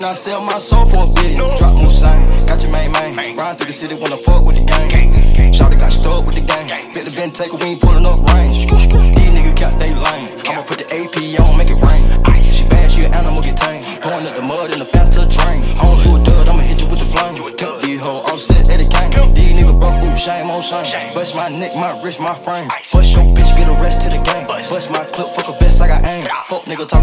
I sell my soul for a billion. Drop Musain, got your main. Ride through the city, wanna fuck with the gang. Shawty got stuck with the gang. Bet the Ben take we ain't pulling up range. These niggas cat they lame. I'ma put the AP on, make it rain. She bad, she an animal, get tame. Pouring up the mud in the Fanta drain. Homes who a dud, I'ma hit you with the flame. Cut these hoes, offset at the gang. These niggas broke, ooh, shame on shame. Bust my neck, my wrist, my frame. Bust your bitch, get a rest to the game. Bust my clip, fuck a vest, I got aim. Fuck nigga talk